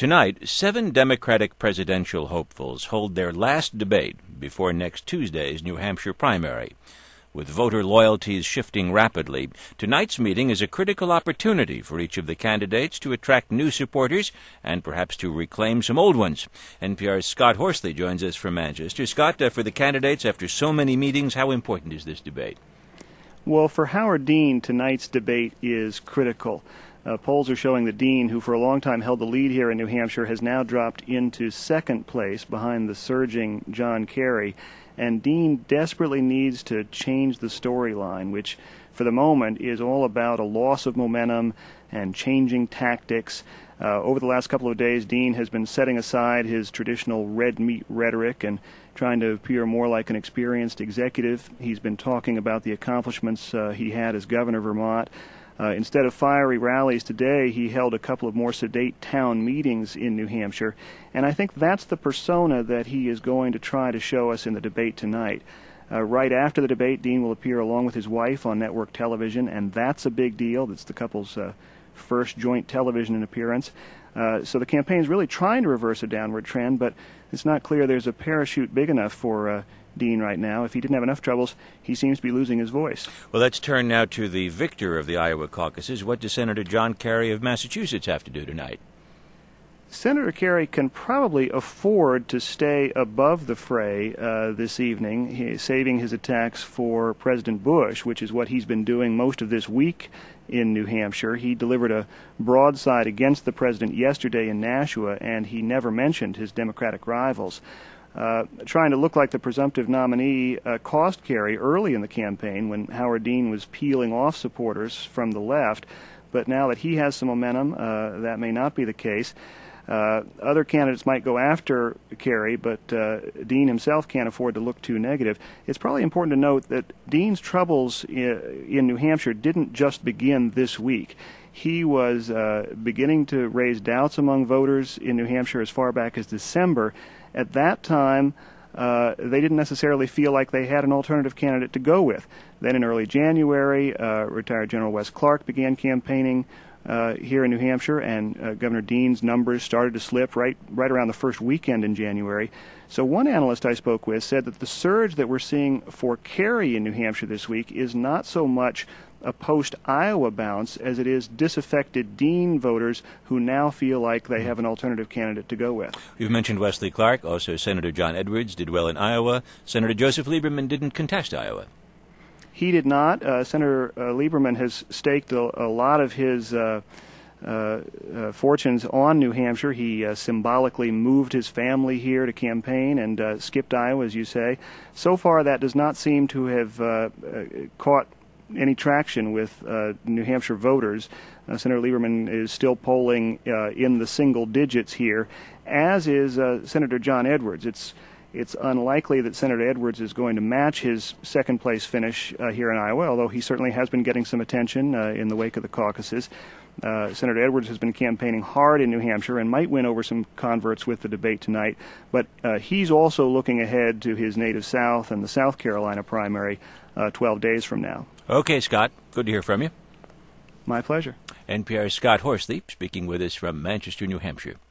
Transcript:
Tonight, 7 Democratic presidential hopefuls hold their last debate before next Tuesday's New Hampshire primary. With voter loyalties shifting rapidly, tonight's meeting is a critical opportunity for each of the candidates to attract new supporters and perhaps to reclaim some old ones. NPR's Scott Horsley joins us from Manchester. Scott, for the candidates, after so many meetings, how important is this debate? Well, for Howard Dean, tonight's debate is critical. Polls are showing that Dean, who for a long time held the lead here in New Hampshire, has now dropped into second place behind the surging John Kerry. And Dean desperately needs to change the storyline, which for the moment is all about a loss of momentum and changing tactics. Over the last couple of days, Dean has been setting aside his traditional red meat rhetoric and trying to appear more like an experienced executive. He's been talking about the accomplishments he had as governor of Vermont. Instead of fiery rallies today, he held a couple of more sedate town meetings in New Hampshire, and I think that's the persona that he is going to try to show us in the debate tonight. Right after the debate, Dean will appear along with his wife on network television, and that's a big deal. That's the couple's first joint television appearance. So the campaign is really trying to reverse a downward trend, but it's not clear there's a parachute big enough for Dean right now. If he didn't have enough troubles, he seems to be losing his voice. Well, let's turn now to the victor of the Iowa caucuses. What does Senator John Kerry of Massachusetts have to do tonight? Senator Kerry can probably afford to stay above the fray this evening, saving his attacks for President Bush, which is what he's been doing most of this week in New Hampshire. He delivered a broadside against the president yesterday in Nashua, and he never mentioned his Democratic rivals. Trying to look like the presumptive nominee cost Kerry early in the campaign when Howard Dean was peeling off supporters from the left, but now that he has some momentum, that may not be the case. Other candidates might go after Kerry, but Dean himself can't afford to look too negative. It's probably important to note that Dean's troubles in New Hampshire didn't just begin this week. He was beginning to raise doubts among voters in New Hampshire as far back as December. At that time, they didn't necessarily feel like they had an alternative candidate to go with. Then in early January, retired General Wes Clark began campaigning here in New Hampshire, and Governor Dean's numbers started to slip right around the first weekend in January. So one analyst I spoke with said that the surge that we're seeing for Kerry in New Hampshire this week is not so much a post-Iowa bounce as it is disaffected Dean voters who now feel like they have an alternative candidate to go with. You've mentioned Wesley Clark. Also, Senator John Edwards did well in Iowa. Senator Joseph Lieberman didn't contest Iowa. He did not. Senator Lieberman has staked a lot of his fortunes on New Hampshire. He symbolically moved his family here to campaign and skipped Iowa, as you say. So far, that does not seem to have caught any traction with New Hampshire voters. Senator Lieberman is still polling in the single digits here, as is Senator John Edwards. It's unlikely that Senator Edwards is going to match his second-place finish here in Iowa, although he certainly has been getting some attention in the wake of the caucuses. Senator Edwards has been campaigning hard in New Hampshire and might win over some converts with the debate tonight, but he's also looking ahead to his native South and the South Carolina primary 12 days from now. Okay, Scott. Good to hear from you. My pleasure. NPR's Scott Horsley speaking with us from Manchester, New Hampshire.